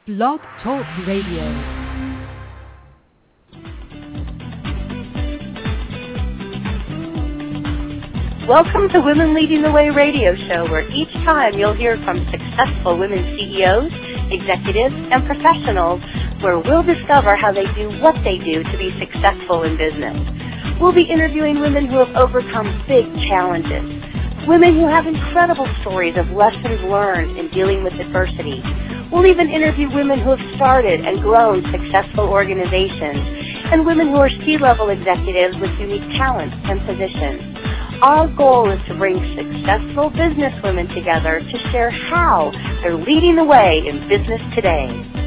Blog Talk Radio. Welcome to Women Leading the Way radio show, where each time you'll hear from successful women CEOs, executives, and professionals, where we'll discover how they do what they do to be successful in business. We'll be interviewing women who have overcome big challenges, women who have incredible stories of lessons learned in dealing with adversity. We'll even interview women who have started and grown successful organizations, and women who are C-level executives with unique talents and positions. Our goal is to bring successful business women together to share how they're leading the way in business today.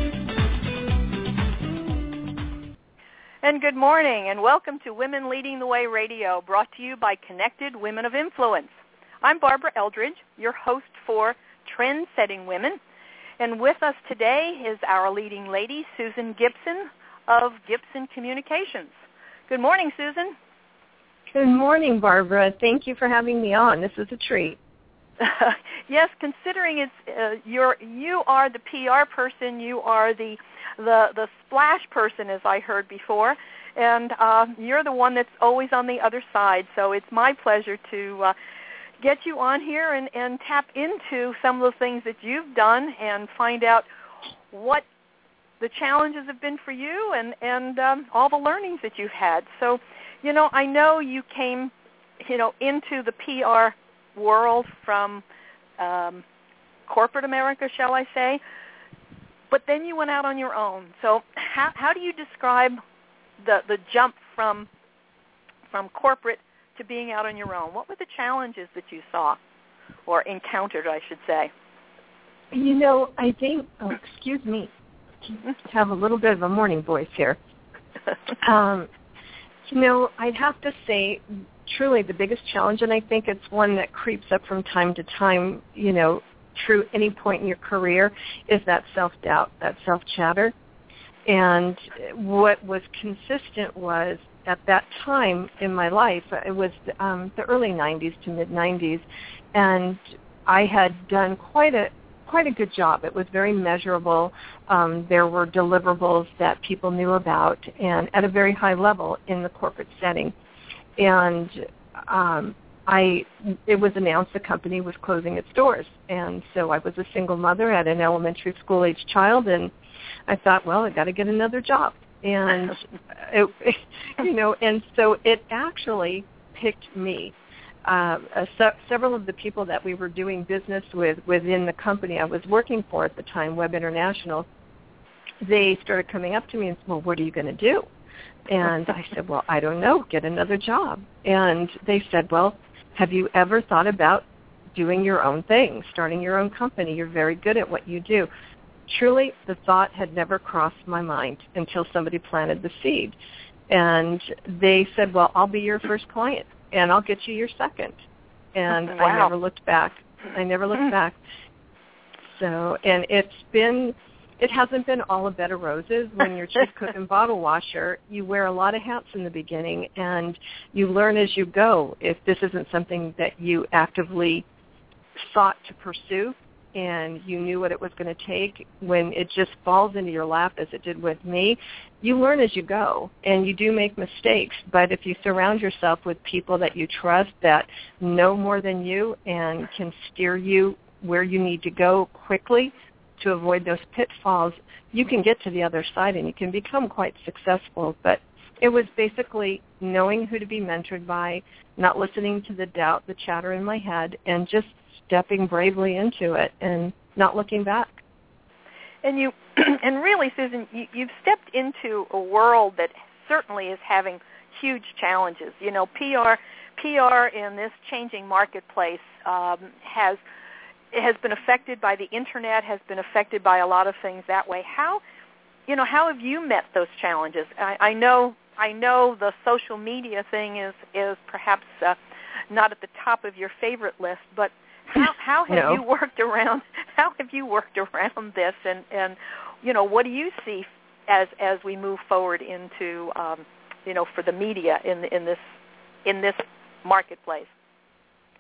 And good morning, and welcome to Women Leading the Way Radio, brought to you by Connected Women of Influence. I'm Barbara Eldridge, your host for Trend-Setting Women. And with us today is our leading lady, Susan Gibson of Gibson Communications. Good morning, Susan. Good morning, Barbara. Thank you for having me on. This is a treat. Yes, considering it's you are the PR person, you are the splash person, as I heard before, and you're the one that's always on the other side. So it's my pleasure to get you on here and tap into some of the things that you've done and find out what the challenges have been for you and all the learnings that you've had. So, I know you came, into the PR world from corporate America, shall I say, but then you went out on your own. So how do you describe the jump from corporate to being out on your own? What were the challenges that you saw or encountered, I should say? I think, excuse me, have a little bit of a morning voice here. I'd have to say, truly the biggest challenge, and I think it's one that creeps up from time to time, through any point in your career, is that self-doubt, that self-chatter. And what was consistent was, at that time in my life, it was the early 90s to mid-90s, and I had done quite a good job. It was very measurable. There were deliverables that people knew about, and at a very high level in the corporate setting. And it was announced the company was closing its doors, and so I was a single mother, had an elementary school-age child, and I thought, well, I got to get another job. And and so it actually picked me. Several of the people that we were doing business with within the company I was working for at the time, Web International, they started coming up to me and said, well, what are you going to do? And I said, well, I don't know, get another job. And they said, well, have you ever thought about doing your own thing, starting your own company? You're very good at what you do. Truly, the thought had never crossed my mind until somebody planted the seed. And they said, well, I'll be your first client, and I'll get you your second. And wow. I never looked back. So, and it hasn't been all a bed of roses. When you're chief cook and bottle washer, you wear a lot of hats in the beginning, and you learn as you go. If this isn't something that you actively sought to pursue, and you knew what it was going to take, when it just falls into your lap, as it did with me, you learn as you go, and you do make mistakes. But if you surround yourself with people that you trust, that know more than you and can steer you where you need to go quickly to avoid those pitfalls, you can get to the other side and you can become quite successful. But it was basically knowing who to be mentored by, not listening to the doubt, the chatter in my head, and just stepping bravely into it and not looking back. And really, Susan, you've stepped into a world that certainly is having huge challenges. PR in this changing marketplace has been affected by the internet, has been affected by a lot of things that way. How have you met those challenges? I know the social media thing is perhaps not at the top of your favorite list, but how have you worked around this, and what do you see as we move forward into for the media in this marketplace?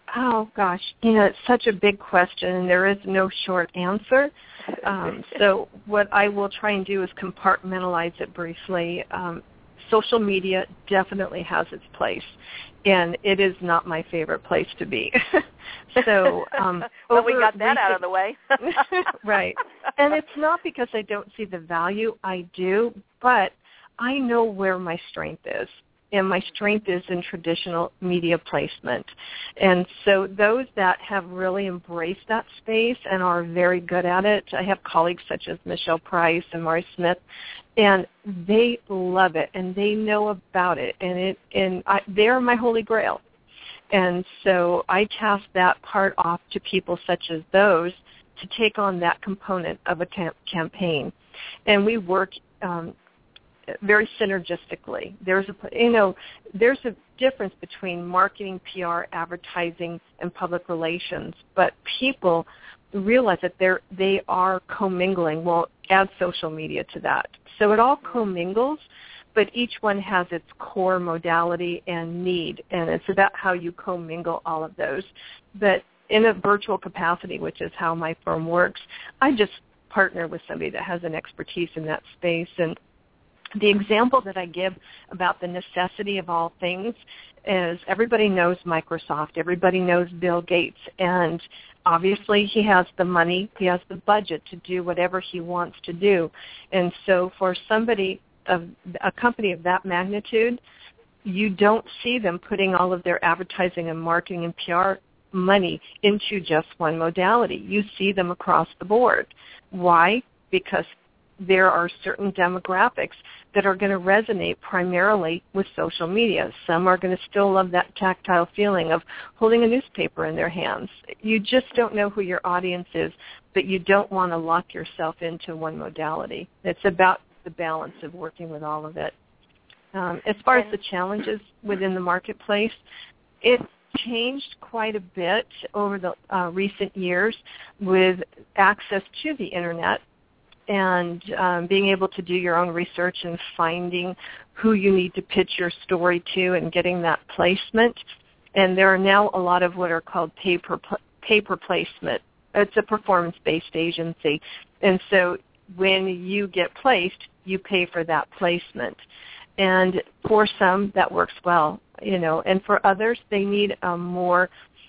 Oh, gosh. It's such a big question, and there is no short answer. So what I will try and do is compartmentalize it briefly. Social media definitely has its place, and it is not my favorite place to be. So, well, we got that out of the way. Right. And it's not because I don't see the value. I do, but I know where my strength is. And my strength is in traditional media placement. And so those that have really embraced that space and are very good at it, I have colleagues such as Michelle Price and Mari Smith, and they love it, and they know about it, and they're my holy grail. And so I task that part off to people such as those to take on that component of a campaign. And we work very synergistically. There's a difference between marketing, PR, advertising, and public relations, but people realize that they are commingling. Well, add social media to that. So it all commingles, but each one has its core modality and need, and it's about how you commingle all of those. But in a virtual capacity, which is how my firm works, I just partner with somebody that has an expertise in that space. And the example that I give about the necessity of all things is everybody knows Microsoft, everybody knows Bill Gates, and obviously he has the money, he has the budget to do whatever he wants to do. And so for somebody of a company of that magnitude, you don't see them putting all of their advertising and marketing and PR money into just one modality. You see them across the board. Why? Because there are certain demographics that are going to resonate primarily with social media. Some are going to still love that tactile feeling of holding a newspaper in their hands. You just don't know who your audience is, but you don't want to lock yourself into one modality. It's about the balance of working with all of it. As far as the challenges within the marketplace, it changed quite a bit over the recent years with access to the Internet and being able to do your own research and finding who you need to pitch your story to and getting that placement. And there are now a lot of what are called pay-per placement. It's a performance-based agency. And so when you get placed, you pay for that placement. And for some, that works well, and for others, they need a more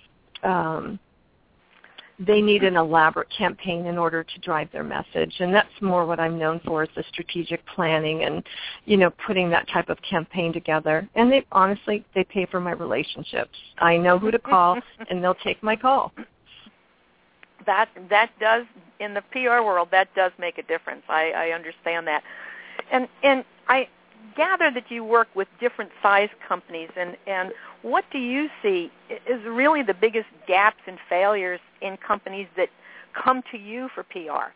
they need an elaborate campaign in order to drive their message. And that's more what I'm known for is the strategic planning and, putting that type of campaign together. And they pay for my relationships. I know who to call, and they'll take my call. That does, in the PR world, that does make a difference. I understand that. And I gather that you work with different size companies, and what do you see is really the biggest gaps and failures in companies that come to you for PR?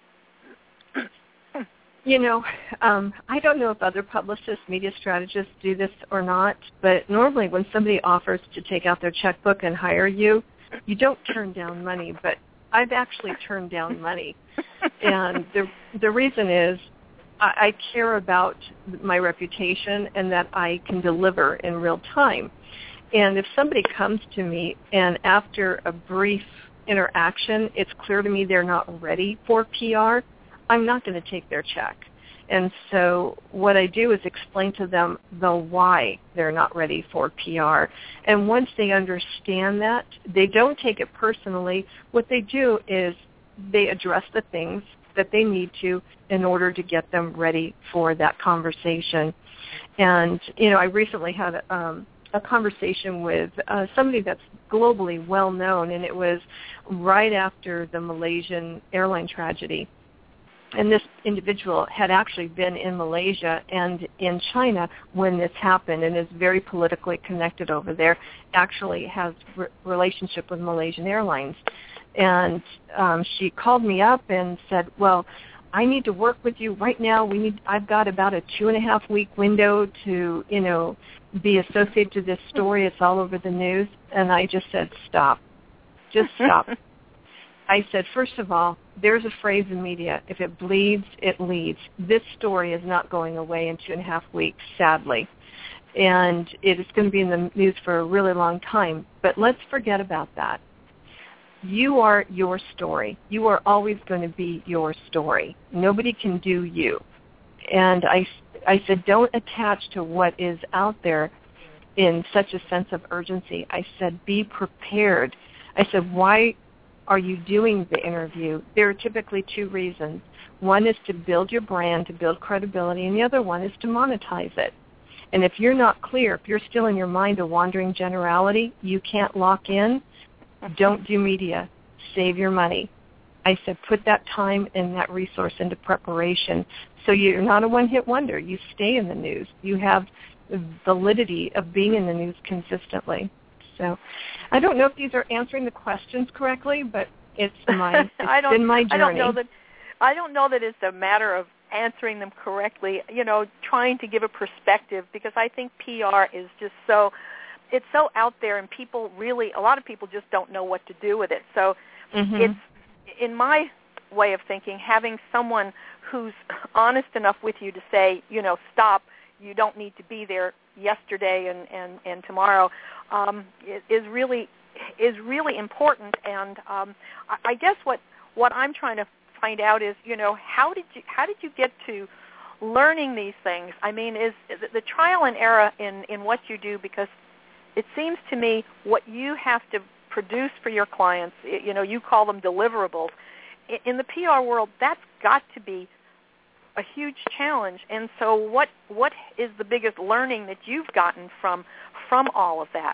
I don't know if other publicists, media strategists do this or not, but normally when somebody offers to take out their checkbook and hire you, you don't turn down money, but I've actually turned down money. And the reason is I care about my reputation and that I can deliver in real time. And if somebody comes to me and after a brief interaction, it's clear to me they're not ready for PR, I'm not going to take their check. And so what I do is explain to them the why they're not ready for PR. And once they understand that, they don't take it personally. What they do is they address the things that they need to in order to get them ready for that conversation. And, I recently had a conversation with somebody that's globally well known, and it was right after the Malaysian airline tragedy. And this individual had actually been in Malaysia and in China when this happened and is very politically connected over there, actually has relationship with Malaysian Airlines. And she called me up and said, well, I need to work with you right now. I've got about a 2.5-week window to, be associated to this story. It's all over the news. And I just said, stop. Just stop. I said, first of all, there's a phrase in media, if it bleeds, it leads. This story is not going away in 2.5 weeks, sadly. And it is going to be in the news for a really long time. But let's forget about that. You are your story. You are always going to be your story. Nobody can do you. And I said, don't attach to what is out there in such a sense of urgency. I said, be prepared. I said, why are you doing the interview? There are typically two reasons. One is to build your brand, to build credibility, and the other one is to monetize it. And if you're not clear, if you're still in your mind a wandering generality, you can't lock in, don't do media. Save your money. I said, put that time and that resource into preparation so you're not a one-hit wonder. You stay in the news. You have the validity of being in the news consistently. So I don't know if these are answering the questions correctly, but it's been my journey. I don't know that it's a matter of answering them correctly, trying to give a perspective, because I think PR is just it's so out there, and a lot of people just don't know what to do with it. So it's, in my way of thinking, having someone who's honest enough with you to say, stop, you don't need to be there yesterday and tomorrow, is really important. And I guess what I'm trying to find out is, how did you get to learning these things? I mean, is the trial and error in what you do, because it seems to me what you have to produce for your clients, you call them deliverables. In the PR world, that's got to be a huge challenge. And so what is the biggest learning that you've gotten from all of that,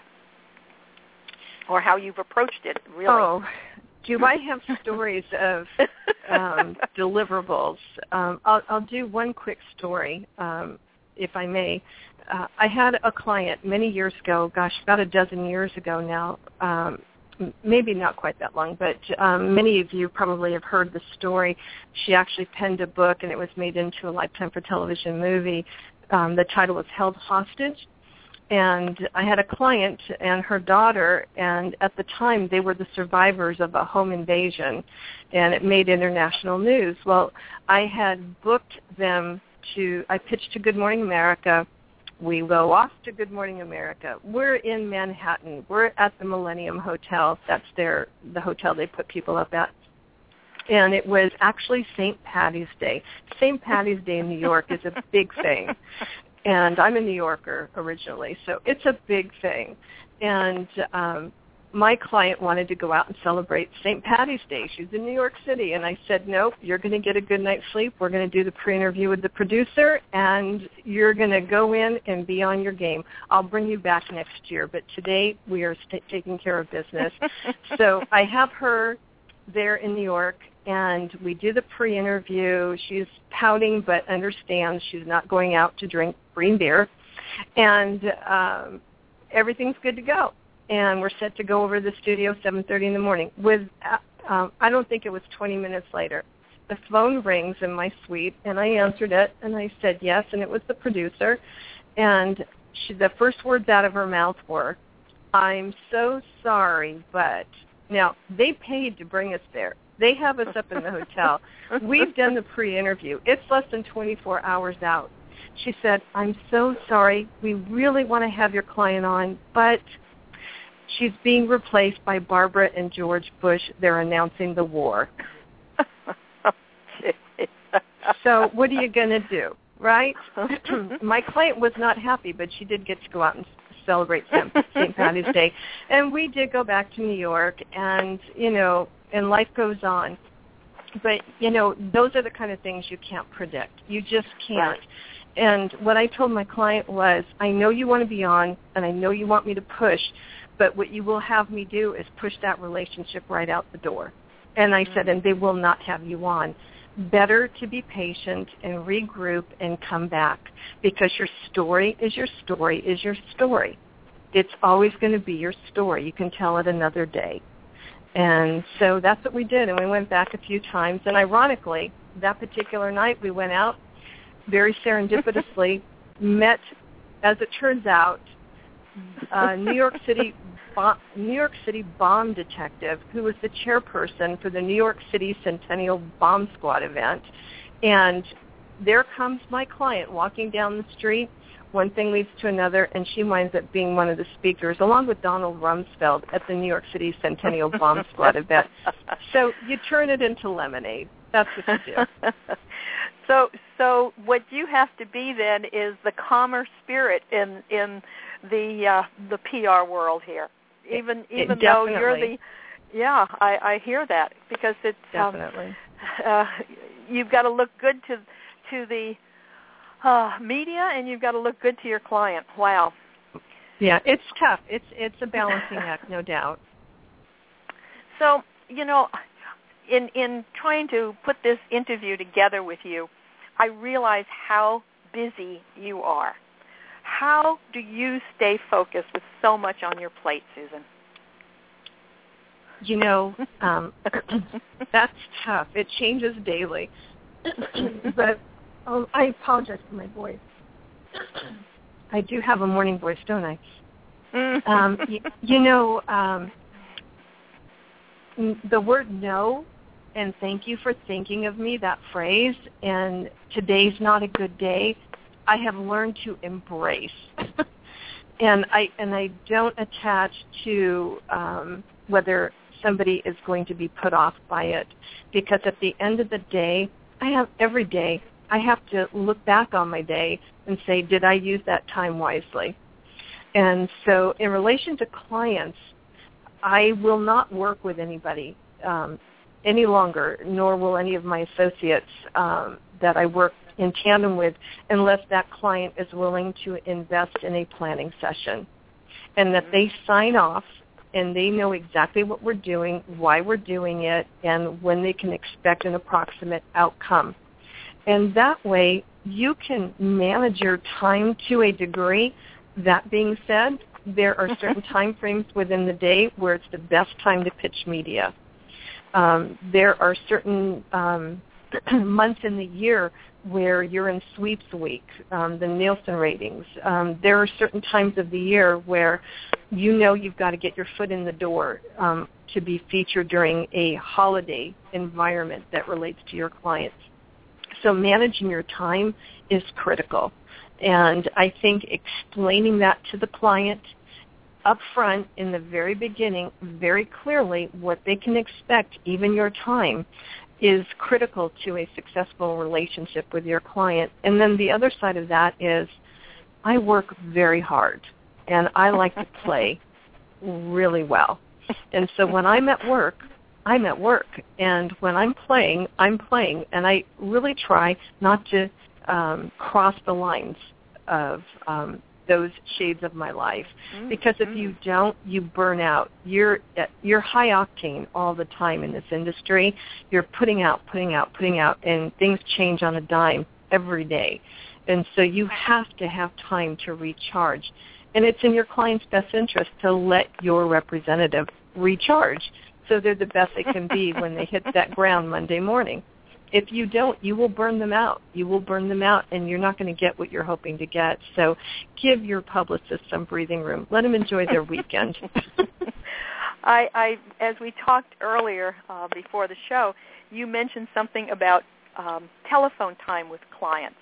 or how you've approached it, really? Oh, do I have stories of deliverables? I'll do one quick story, if I may. I had a client many years ago, about a dozen years ago now, maybe not quite that long, but many of you probably have heard the story. She actually penned a book, and it was made into a Lifetime for Television movie. The title was Held Hostage. And I had a client and her daughter, and at the time they were the survivors of a home invasion, and it made international news. Well, I had booked them I pitched to Good Morning America. We go off to Good Morning America. We're in Manhattan. We're at the Millennium Hotel. That's the hotel they put people up at. And it was actually St. Patty's Day. St. Patty's Day in New York is a big thing. And I'm a New Yorker originally, so it's a big thing. And my client wanted to go out and celebrate St. Patty's Day. She's in New York City. And I said, nope, you're going to get a good night's sleep. We're going to do the pre-interview with the producer, and you're going to go in and be on your game. I'll bring you back next year. But today we are taking care of business. So I have her there in New York, and we do the pre-interview. She's pouting but understands she's not going out to drink green beer. And everything's good to go. And we're set to go over to the studio 7:30 in the morning. I don't think it was 20 minutes later. The phone rings in my suite, and I answered it, and I said yes, and it was the producer. And the first words out of her mouth were, "I'm so sorry, but..." Now, they paid to bring us there. They have us up in the hotel. We've done the pre-interview. It's less than 24 hours out. She said, "I'm so sorry. We really want to have your client on, but she's being replaced by Barbara and George Bush. They're announcing the war." So what are you going to do, right? My client was not happy, but she did get to go out and celebrate St. Patty's Day. And we did go back to New York, and, and life goes on. But, those are the kind of things you can't predict. You just can't. Right. And what I told my client was, I know you want to be on, and I know you want me to push, but what you will have me do is push that relationship right out the door. And I said, and they will not have you on. Better to be patient and regroup and come back, because your story is your story is your story. It's always going to be your story. You can tell it another day. And so that's what we did, and we went back a few times. And ironically, that particular night we went out, very serendipitously, met, as it turns out, New York City bomb detective who was the chairperson for the New York City Centennial Bomb Squad event. And there comes my client walking down the street one thing leads to another, and she winds up being one of the speakers, along with Donald Rumsfeld at the New York City Centennial Bomb Squad event. So you turn it into lemonade. That's what you do. So what you have to be then is the calmer spirit in the PR world here. Even though you're the, I hear that, because it's definitely you've got to look good to the media, and you've got to look good to your client. Wow. Yeah, it's tough. It's a balancing act, no doubt. So, in trying to put this interview together with you, I realize how busy you are. How do you stay focused with so much on your plate, Susan? That's tough. It changes daily. But I apologize for my voice. I do have a morning voice, don't I? The word no and thank you for thinking of me, that phrase, and today's not a good day, I have learned to embrace. And I don't attach to whether somebody is going to be put off by it, because at the end of the day, every day, I have to look back on my day and say, did I use that time wisely? And so in relation to clients, I will not work with anybody any longer, nor will any of my associates that I work in tandem with, unless that client is willing to invest in a planning session and that they sign off and they know exactly what we're doing, why we're doing it, and when they can expect an approximate outcome. And that way, you can manage your time to a degree. That being said, there are certain time frames within the day where it's the best time to pitch media. There are certain months in the year where you're in sweeps week, the Nielsen ratings. There are certain times of the year where you've got to get your foot in the door to be featured during a holiday environment that relates to your clients. So managing your time is critical. And I think explaining that to the client up front in the very beginning, very clearly, what they can expect, even your time, is critical to a successful relationship with your client. And then the other side of that is I work very hard, and I like to play really well. And so when I'm at work, I'm at work. And when I'm playing, and I really try not to cross the lines of those shades of my life. Because if you don't, you burn out. You're high octane all the time in this industry. You're putting out, and things change on a dime every day. And so you have to have time to recharge. And it's in your client's best interest to let your representative recharge so they're the best they can be when they hit that ground Monday morning. If you don't, you will burn them out. You will burn them out, and you're not going to get what you're hoping to get. So give your publicist some breathing room. Let them enjoy their weekend. I as we talked earlier before the show, you mentioned something about telephone time with clients.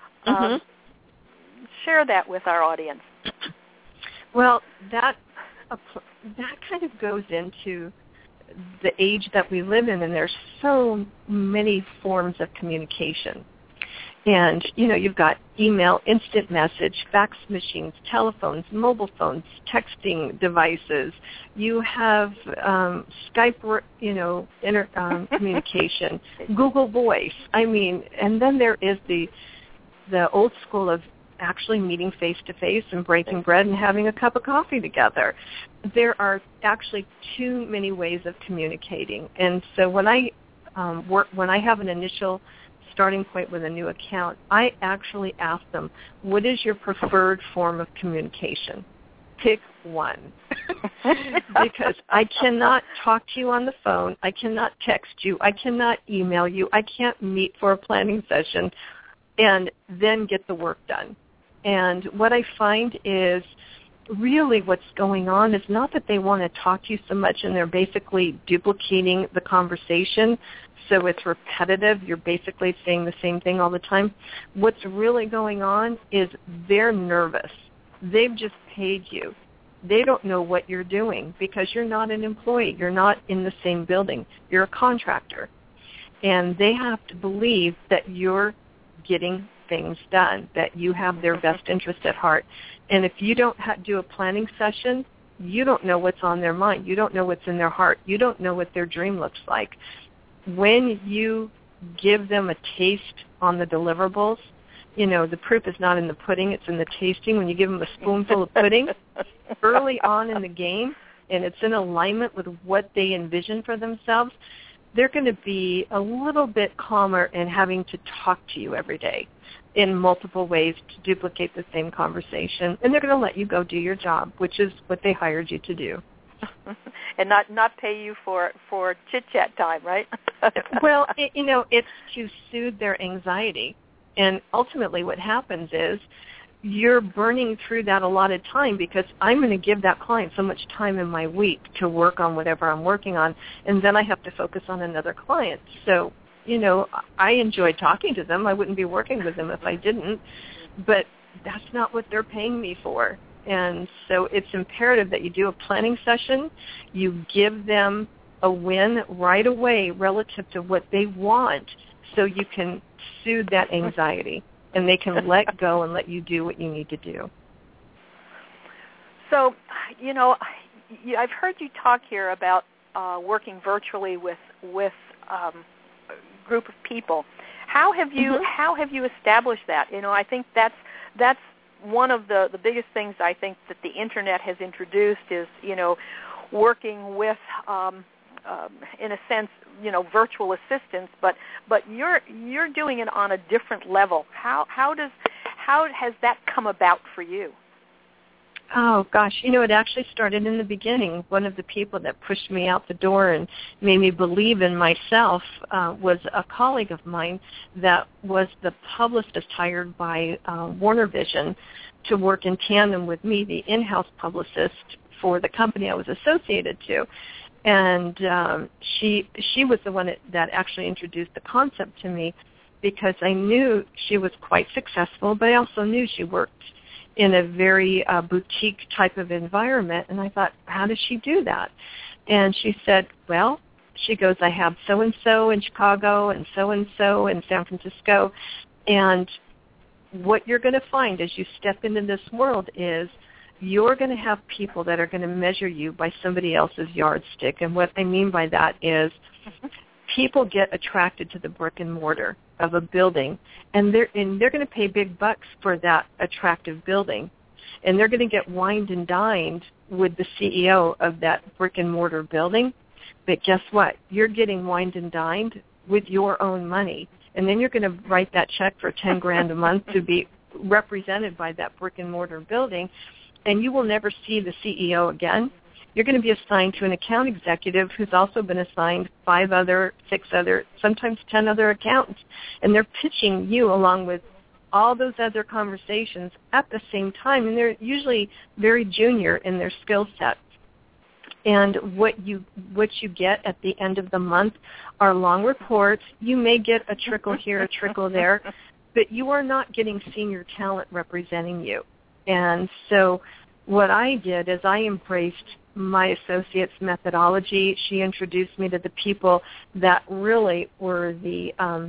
Share that with our audience. Well, that kind of goes into the age that we live in, and there's so many forms of communication. And, you've got email, instant message, fax machines, telephones, mobile phones, texting devices. You have Skype, communication, Google Voice. And then there is the old school of actually meeting face-to-face and breaking bread and having a cup of coffee together. There are actually too many ways of communicating. And so when I have an initial starting point with a new account, I actually ask them, what is your preferred form of communication? Pick one. Because I cannot talk to you on the phone. I cannot text you. I cannot email you. I can't meet for a planning session and then get the work done. And what I find is really what's going on is not that they want to talk to you so much and they're basically duplicating the conversation so it's repetitive. You're basically saying the same thing all the time. What's really going on is they're nervous. They've just paid you. They don't know what you're doing because you're not an employee. You're not in the same building. You're a contractor. And they have to believe that you're getting things done, that you have their best interest at heart. And if you don't do a planning session, you don't know what's on their mind. You don't know what's in their heart. You don't know what their dream looks like. When you give them a taste on the deliverables, the proof is not in the pudding, it's in the tasting. When you give them a spoonful of pudding early on in the game, and it's in alignment with what they envision for themselves, they're going to be a little bit calmer in having to talk to you every day in multiple ways to duplicate the same conversation. And they're going to let you go do your job, which is what they hired you to do. And not pay you for chit-chat time, right? Well, it's to soothe their anxiety. And ultimately what happens is you're burning through that allotted time because I'm going to give that client so much time in my week to work on whatever I'm working on, and then I have to focus on another client. So, I enjoy talking to them. I wouldn't be working with them if I didn't, but that's not what they're paying me for. And so it's imperative that you do a planning session. You give them a win right away relative to what they want so you can soothe that anxiety. And they can let go and let you do what you need to do. So, I've heard you talk here about working virtually with a group of people. How have you established that? I think that's one of the biggest things I think that the Internet has introduced is working with in a sense virtual assistants, but you're doing it on a different level. How has that come about for you? Oh, gosh. It actually started in the beginning. One of the people that pushed me out the door and made me believe in myself was a colleague of mine that was the publicist hired by Warner Vision to work in tandem with me, the in-house publicist for the company I was associated to. And she was the one that actually introduced the concept to me because I knew she was quite successful, but I also knew she worked in a very boutique type of environment. And I thought, how does she do that? And she said, well, she goes, I have so-and-so in Chicago and so-and-so in San Francisco. And what you're going to find as you step into this world is you're going to have people that are going to measure you by somebody else's yardstick. And what I mean by that is people get attracted to the brick and mortar of a building, and they're going to pay big bucks for that attractive building. And they're going to get wined and dined with the CEO of that brick and mortar building. But guess what? You're getting wined and dined with your own money. And then you're going to write that check for $10,000 a month to be represented by that brick and mortar building. And you will never see the CEO again. You're going to be assigned to an account executive who's also been assigned 5 other, 6 other, sometimes 10 other accounts. And they're pitching you along with all those other conversations at the same time. And they're usually very junior in their skill set. And what you get at the end of the month are long reports. You may get a trickle here, a trickle there, but you are not getting senior talent representing you. And so what I did is I embraced my associate's methodology. She introduced me to the people that really were the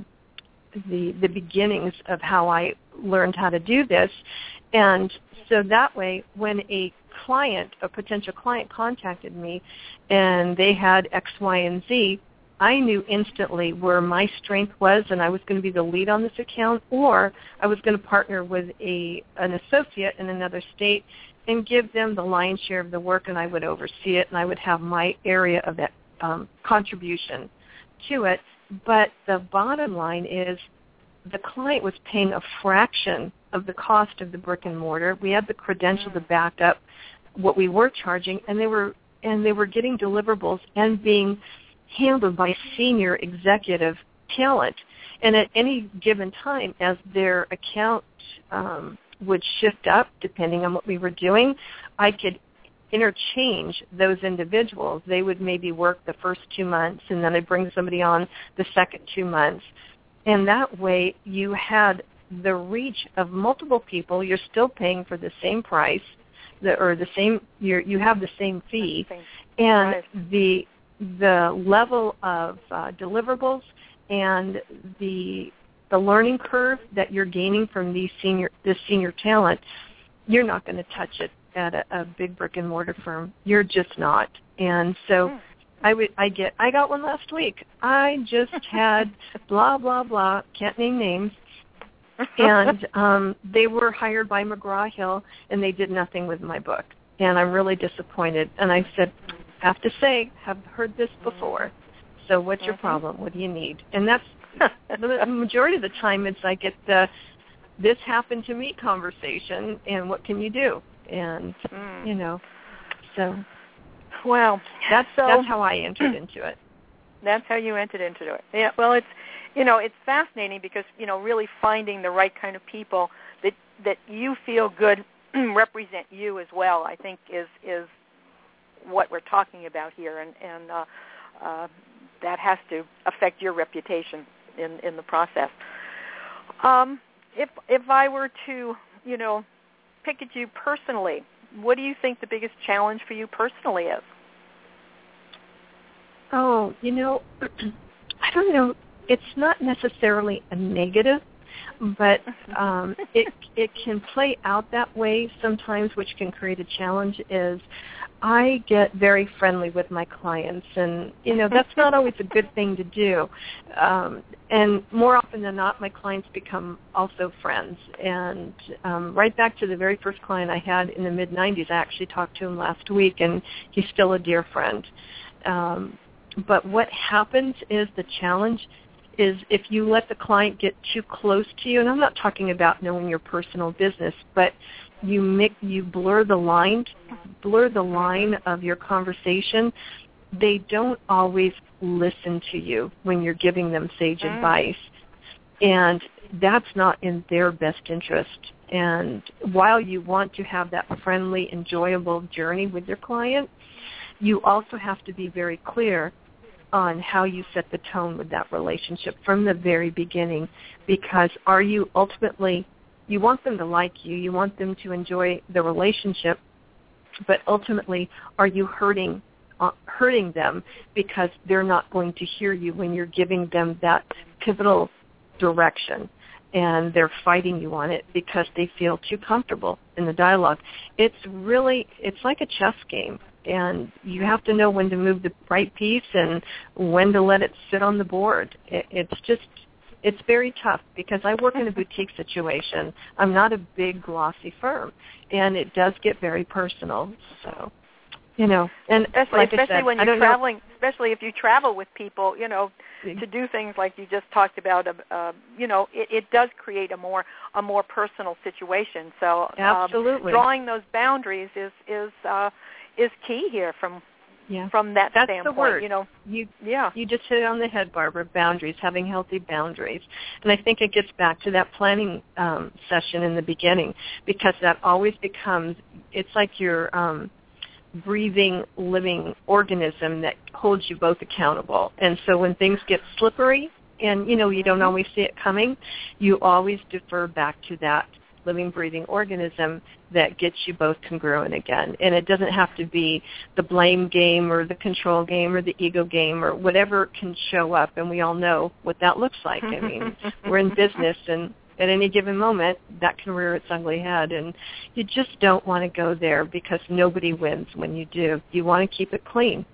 beginnings of how I learned how to do this. And so that way, when a potential client contacted me and they had X, Y, and Z, I knew instantly where my strength was, and I was going to be the lead on this account, or I was going to partner with an associate in another state and give them the lion's share of the work, and I would oversee it, and I would have my area of that contribution to it. But the bottom line is the client was paying a fraction of the cost of the brick and mortar. We had the credential to back up what we were charging, and they were getting deliverables and being handled by senior executive talent. And at any given time, as their account would shift up, depending on what we were doing, I could interchange those individuals. They would maybe work the first 2 months, and then I'd bring somebody on the second 2 months. And that way you had the reach of multiple people. You're still paying for the same price, you have the same fee, and the level of deliverables and the learning curve that you're gaining from this senior talent, you're not going to touch it at a big brick and mortar firm. You're just not. And so I got one last week. I just had blah blah blah, can't name names, and they were hired by McGraw-Hill, and they did nothing with my book, and I'm really disappointed. And I said, have to say, have heard this before. So what's your problem? What do you need? And that's the majority of the time. It's like this happened to me conversation, and what can you do? And so. Wow. That's how I entered into it. That's how you entered into it. Yeah. Well, it's fascinating because really finding the right kind of people that you feel good represent you as well, I think is what we're talking about here, and that has to affect your reputation in the process. If I were to pick at you personally, what do you think the biggest challenge for you personally is? Oh, I don't know. It's not necessarily a negative, but it can play out that way sometimes, which can create a challenge. Is I get very friendly with my clients, and that's not always a good thing to do. And more often than not, my clients become also friends. And right back to the very first client I had in the mid-'90s, I actually talked to him last week, and he's still a dear friend. But what happens is the challenge is if you let the client get too close to you, and I'm not talking about knowing your personal business, but you blur the line of your conversation. They don't always listen to you when you're giving them sage advice, and that's not in their best interest. And while you want to have that friendly, enjoyable journey with your client, you also have to be very clear on how you set the tone with that relationship from the very beginning, because are you ultimately, you want them to like you, you want them to enjoy the relationship, but ultimately are you hurting them because they're not going to hear you when you're giving them that pivotal direction, and they're fighting you on it because they feel too comfortable in the dialogue. It's like a chess game. And you have to know when to move the right piece and when to let it sit on the board. It's very tough because I work in a boutique situation. I'm not a big glossy firm, and it does get very personal. So, and especially when you're traveling, especially if you travel with people, to do things like you just talked about, it does create a more personal situation. So, absolutely, drawing those boundaries is key here from that That's standpoint. The word. You just hit it on the head, Barbara. Boundaries, having healthy boundaries, and I think it gets back to that planning session in the beginning, because that always becomes, it's like your breathing, living organism that holds you both accountable. And so when things get slippery, and you don't always see it coming, you always defer back to that living, breathing organism that gets you both congruent again. And it doesn't have to be the blame game or the control game or the ego game or whatever can show up, and we all know what that looks like. I mean, we're in business, and at any given moment, that can rear its ugly head, and you just don't want to go there because nobody wins when you do. You want to keep it clean.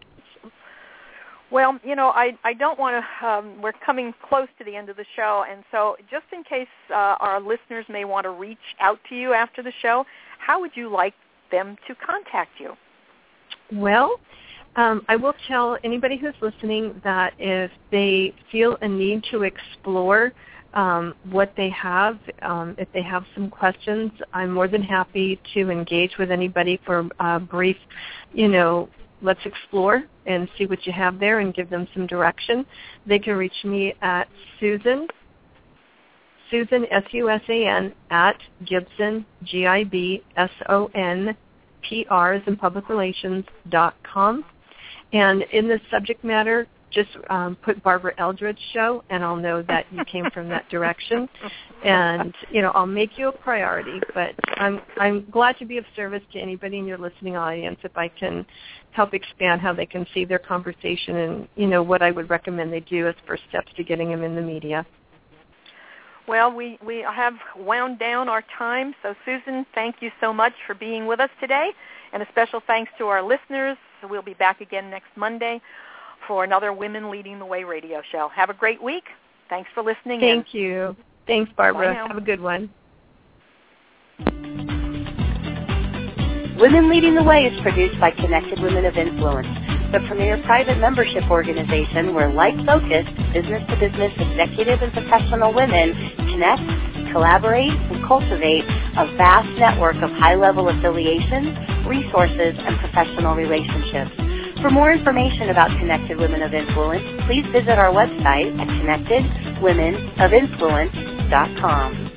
Well, I don't want to, we're coming close to the end of the show, and so just in case our listeners may want to reach out to you after the show, how would you like them to contact you? Well, I will tell anybody who's listening that if they feel a need to explore what they have, if they have some questions, I'm more than happy to engage with anybody for a brief, let's explore and see what you have there and give them some direction. They can reach me at Susan, S-U-S-A-N, at Gibson, Gibson, PR as in publicrelations.com. And in the subject matter, just put Barbara Eldredge Show, and I'll know that you came from that direction. And, I'll make you a priority. But I'm glad to be of service to anybody in your listening audience if I can help expand how they can see their conversation and, what I would recommend they do as first steps to getting them in the media. Well, we have wound down our time. So, Susan, thank you so much for being with us today. And a special thanks to our listeners. We'll be back again next Monday for another Women Leading the Way radio show. Have a great week. Thanks for listening. Thank you. Thanks, Barbara. Bye now. Have a good one. Women Leading the Way is produced by Connected Women of Influence, the premier private membership organization where like-focused, business-to-business executive and professional women connect, collaborate, and cultivate a vast network of high-level affiliations, resources, and professional relationships. For more information about Connected Women of Influence, please visit our website at connectedwomenofinfluence.com.